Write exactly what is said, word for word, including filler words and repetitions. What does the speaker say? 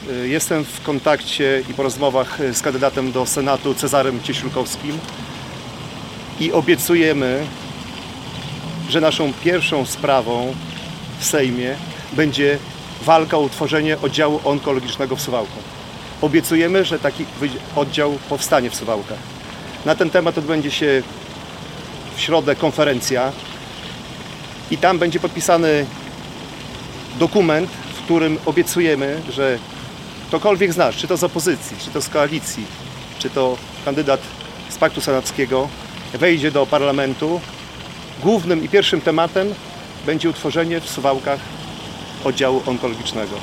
Jestem w kontakcie i po rozmowach z kandydatem do Senatu Cezarym Cieśulkowskim i obiecujemy, że naszą pierwszą sprawą w Sejmie będzie walka o utworzenie oddziału onkologicznego w Suwałkach. Obiecujemy, że taki oddział powstanie w Suwałkach. Na ten temat odbędzie się w środę konferencja i tam będzie podpisany dokument, w którym obiecujemy, że ktokolwiek z nas, czy to z opozycji, czy to z koalicji, czy to kandydat z Paktu Senackiego, wejdzie do parlamentu, głównym i pierwszym tematem będzie utworzenie w Suwałkach oddziału onkologicznego.